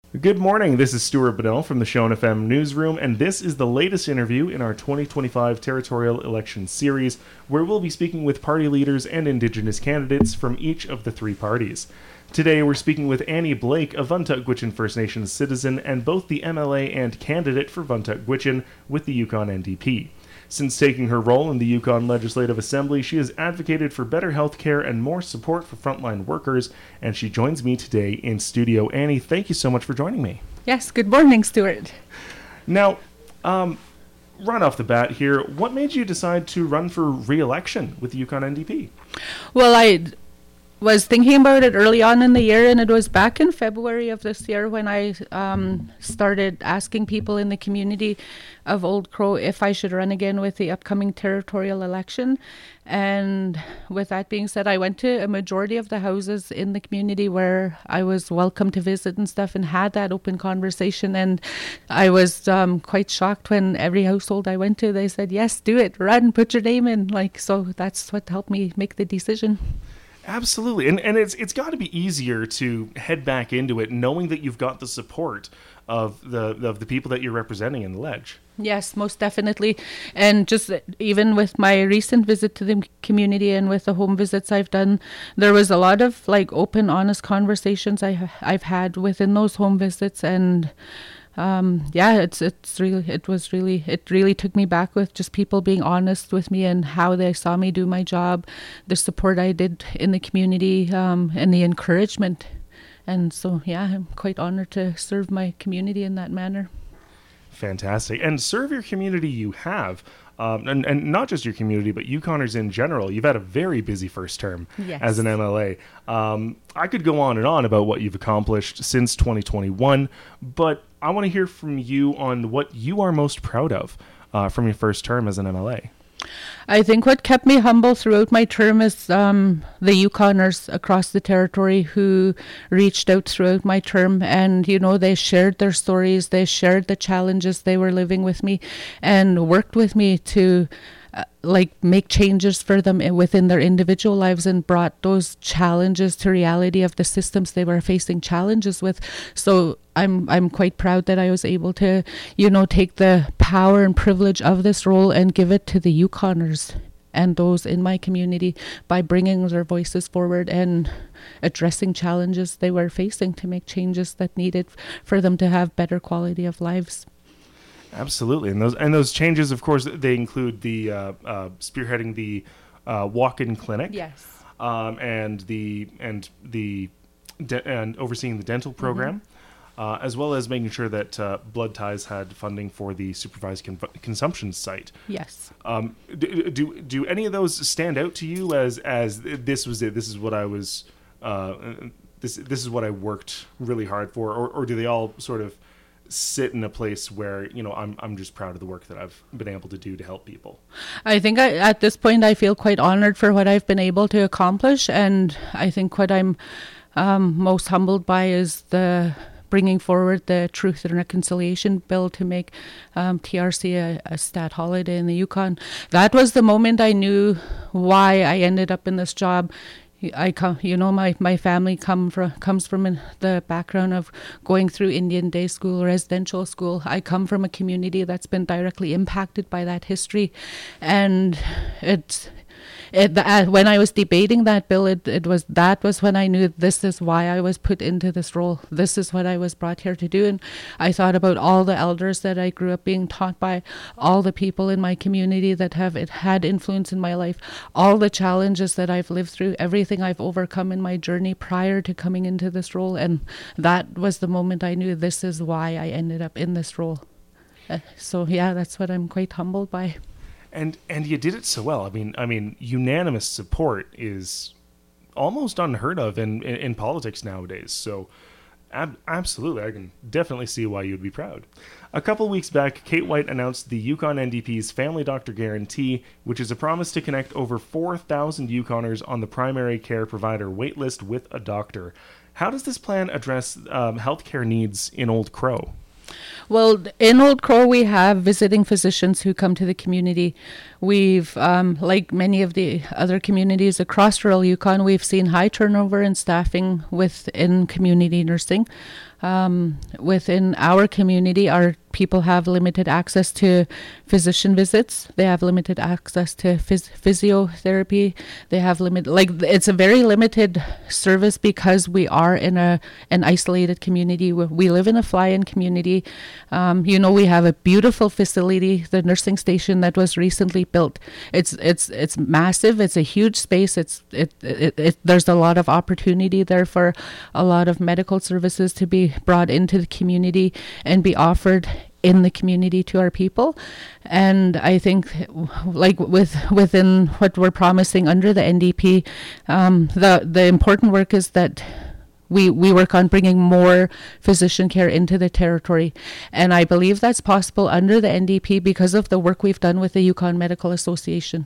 Good morning. This is Stuart Bedell from the Shown FM newsroom, and this is the latest interview in our 2025 territorial election series, where we'll be speaking with party leaders and Indigenous candidates from each of the three parties. Today, we're speaking with Annie Blake, a Vuntut Gwitchin First Nations citizen and both the MLA and candidate for Vuntut Gwitchin with the Yukon NDP. Since taking her role in the Yukon Legislative Assembly, she has advocated for better health care and more support for frontline workers, and she joins me today in studio. Annie, thank you so much for joining me. Yes, good morning, Stuart. Now, right off the bat here, what made you decide to run for re-election with the Yukon NDP? Well, I was thinking about it early on in the year, and it was back in February of this year when I started asking people in the community of Old Crow if I should run again with the upcoming territorial election. And with that being said, I went to a majority of the houses in the community where I was welcome to visit and stuff, and had that open conversation. And I was quite shocked when every household I went to, they said, yes, do it, run, put your name in. So that's what helped me make the decision. Absolutely, and it's got to be easier to head back into it knowing that you've got the support of the people that you're representing in the Ledge. Yes, most definitely. And just even with my recent visit to the community and with the home visits I've done, there was a lot of open, honest conversations I've had within those home visits. And it really took me back with just people being honest with me and how they saw me do my job, the support I did in the community, and the encouragement. And so, I'm quite honored to serve my community in that manner. Fantastic. And serve your community you have. And not just your community, but Yukoners in general. You've had a very busy first term as an MLA. I could go on and on about what you've accomplished since 2021, but I want to hear from you on what you are most proud of from your first term as an MLA. I think what kept me humble throughout my term is the Yukoners across the territory who reached out throughout my term, and they shared their stories, they shared the challenges they were living with me, and worked with me to make changes for them within their individual lives, and brought those challenges to reality of the systems they were facing challenges with. So I'm quite proud that I was able to, take the power and privilege of this role and give it to the Yukoners and those in my community by bringing their voices forward and addressing challenges they were facing to make changes that needed for them to have better quality of lives. Absolutely, and those changes, of course, they include the spearheading the walk-in clinic, yes, and overseeing the dental program, as well as making sure that Blood Ties had funding for the supervised consumption site. Yes. Do any of those stand out to you as this was it? This is what I was. This is what I worked really hard for, or do they all sort of sit in a place where I'm just proud of the work that I've been able to do to help people? I think at this point I feel quite honored for what I've been able to accomplish, and I think what I'm most humbled by is the bringing forward the Truth and Reconciliation Bill to make TRC a stat holiday in the Yukon. That was the moment I knew why I ended up in this job. My family comes from the background of going through Indian day school, residential school. I come from a community that's been directly impacted by that history, and when I was debating that bill, that was when I knew this is why I was put into this role. This is what I was brought here to do. And I thought about all the elders that I grew up being taught by, all the people in my community that have had influence in my life, all the challenges that I've lived through, everything I've overcome in my journey prior to coming into this role. And that was the moment I knew this is why I ended up in this role. That's what I'm quite humbled by. And you did it so well. I mean, unanimous support is almost unheard of in politics nowadays. So, absolutely, I can definitely see why you'd be proud. A couple weeks back, Kate White announced the Yukon NDP's Family Doctor Guarantee, which is a promise to connect over 4,000 Yukoners on the primary care provider waitlist with a doctor. How does this plan address healthcare needs in Old Crow? Well, in Old Crow, we have visiting physicians who come to the community. We've, like many of the other communities across rural Yukon, we've seen high turnover in staffing within community nursing. Within our community, our people have limited access to physician visits. They have limited access to physiotherapy. They have it's a very limited service because we are in an isolated community. We live in a fly-in community. We have a beautiful facility, the nursing station that was recently built. It's massive. It's a huge space. There's a lot of opportunity there for a lot of medical services to be brought into the community and be offered in the community to our people. And I think within what we're promising under the NDP, the important work is that we work on bringing more physician care into the territory. And I believe that's possible under the NDP because of the work we've done with the Yukon Medical Association.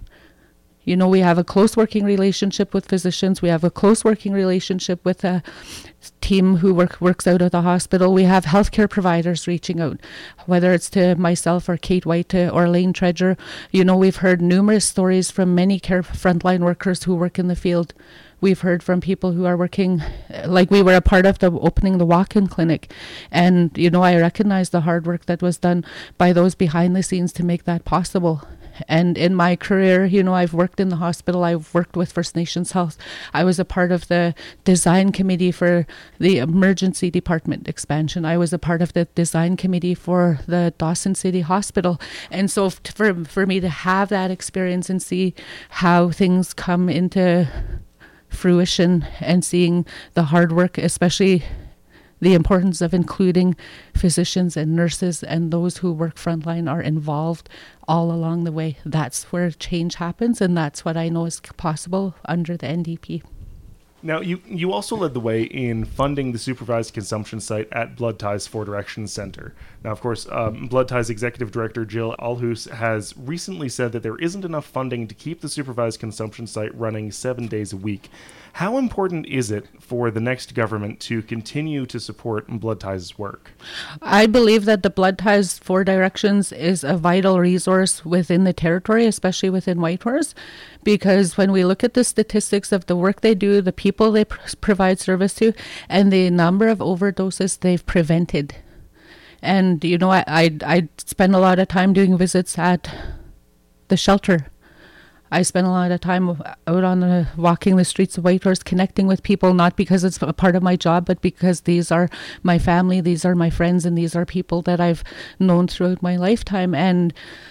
We have a close working relationship with physicians. We have a close working relationship with a team who works out of the hospital. We have healthcare providers reaching out, whether it's to myself or Kate White or Elaine Treasure. We've heard numerous stories from many care frontline workers who work in the field. We've heard from people who are working, like we were a part of the opening the walk-in clinic. And, I recognize the hard work that was done by those behind the scenes to make that possible. And in my career, I've worked in the hospital. I've worked with First Nations Health. I was a part of the design committee for the emergency department expansion. I was a part of the design committee for the Dawson City Hospital. And so for me to have that experience and see how things come into fruition and seeing the hard work, especially the importance of including physicians and nurses and those who work frontline are involved all along the way. That's where change happens, and that's what I know is possible under the NDP. Now, you also led the way in funding the supervised consumption site at Blood Ties 4 Directions Center. Now, of course, Blood Ties Executive Director Jill Alhus has recently said that there isn't enough funding to keep the supervised consumption site running 7 days a week. How important is it for the next government to continue to support Blood Ties' work? I believe that the Blood Ties 4 Directions is a vital resource within the territory, especially within Whitehorse, because when we look at the statistics of the work they do, the people they provide service to, and the number of overdoses they've prevented. And, I spend a lot of time doing visits at the shelter. I spend a lot of time out on walking the streets of Whitehorse, connecting with people, not because it's a part of my job, but because these are my family, these are my friends, and these are people that I've known throughout my lifetime. And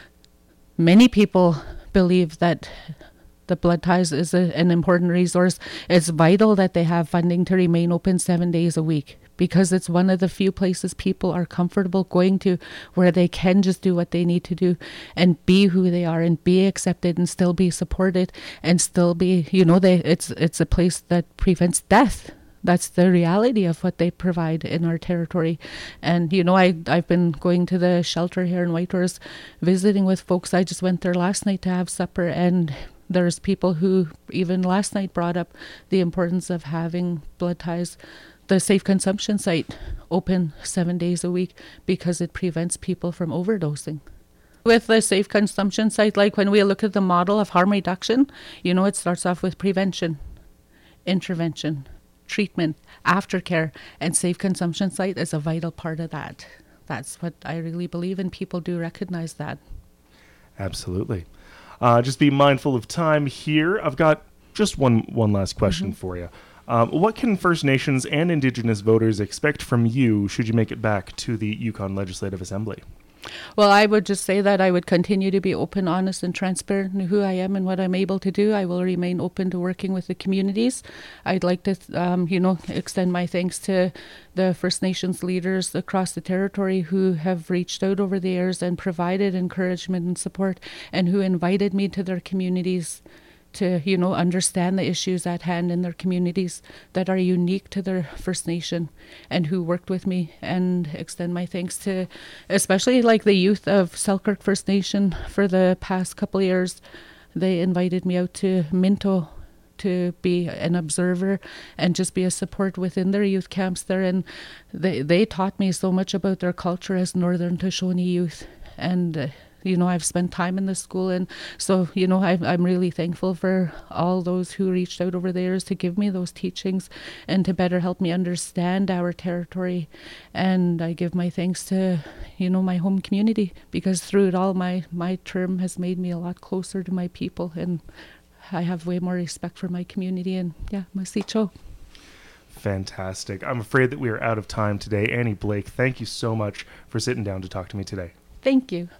many people believe that the Blood Ties is an important resource. It's vital that they have funding to remain open 7 days a week, because it's one of the few places people are comfortable going to where they can just do what they need to do and be who they are and be accepted and still be supported and still be, it's a place that prevents death. That's the reality of what they provide in our territory. And, I've been going to the shelter here in Whitehorse, visiting with folks. I just went there last night to have supper, and there's people who even last night brought up the importance of having Blood Ties, the safe consumption site, open 7 days a week because it prevents people from overdosing. With the safe consumption site, like when we look at the model of harm reduction, it starts off with prevention, intervention, treatment, aftercare, and safe consumption site is a vital part of that. That's what I really believe, and people do recognize that. Absolutely. Just be mindful of time here. I've got just one last question for you. What can First Nations and Indigenous voters expect from you should you make it back to the Yukon Legislative Assembly? Well, I would just say that I would continue to be open, honest, and transparent in who I am and what I'm able to do. I will remain open to working with the communities. I'd like to, extend my thanks to the First Nations leaders across the territory who have reached out over the years and provided encouragement and support, and who invited me to their communities to, understand the issues at hand in their communities that are unique to their First Nation, and who worked with me, and extend my thanks to especially like the youth of Selkirk First Nation for the past couple of years. They invited me out to Minto to be an observer and just be a support within their youth camps there. And they taught me so much about their culture as Northern Shoshone youth. And I've spent time in the school, and so I'm really thankful for all those who reached out over the years to give me those teachings and to better help me understand our territory. And I give my thanks to my home community, because through it all, my term has made me a lot closer to my people, and I have way more respect for my community. And yeah, masicho. Fantastic. I'm afraid that we are out of time today. Annie Blake, thank you so much for sitting down to talk to me today. Thank you.